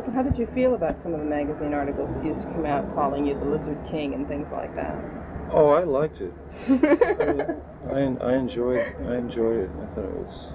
How did you feel about some of the magazine articles that used to come out calling you the Lizard King and things like that? Oh, I liked it. I enjoyed it. I thought it was,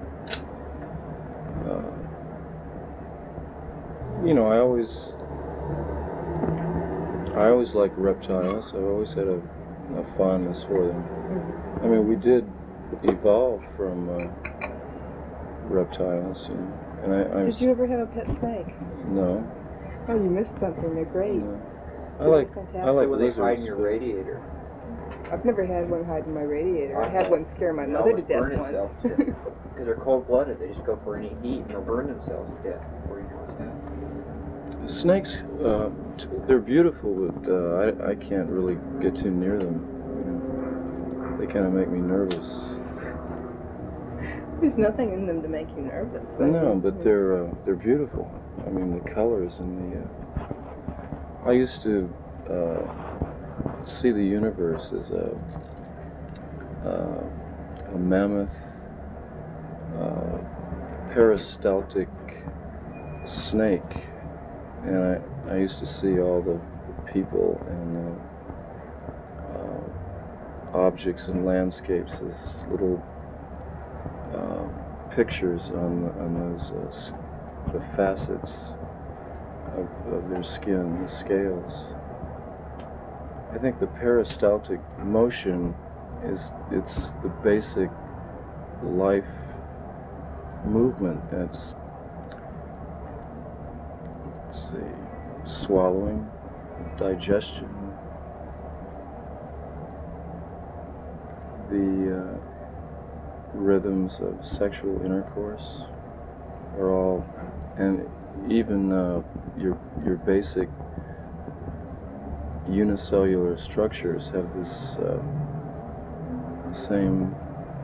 I always liked reptiles. I've always had a fondness for them. I mean, we did evolve from reptiles, and I Did you ever have a pet snake? No. Oh, you missed something. They're great. No. I like lizards. They hide in your but- radiator. I've never had one hide in my radiator. I had one scare my mother to death once. Because they're cold-blooded. They just go for any heat and they'll burn themselves to death before you know it's done. Snakes, they're beautiful, but I can't really get too near them. You know, they kind of make me nervous. There's nothing in them to make you nervous. No, but they're beautiful. I mean, the colors and the. I used to see the universe as a mammoth, peristaltic snake, and I used to see all the people and objects and landscapes as little pictures on those the facets of their skin, the scales. I think the peristaltic motion it's the basic life movement. Let's see, swallowing, digestion, the rhythms of sexual intercourse are all, and even your basic unicellular structures have this same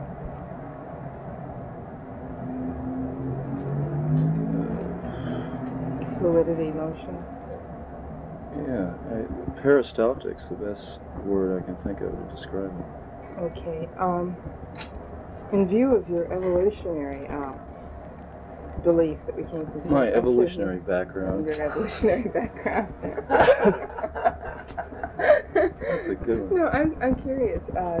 Fluidity, motion. yeah, peristaltic's the best word I can think of to describe it. Okay. In view of your evolutionary belief that we came from My evolutionary background. Your evolutionary background. That's a good one. No, I'm curious.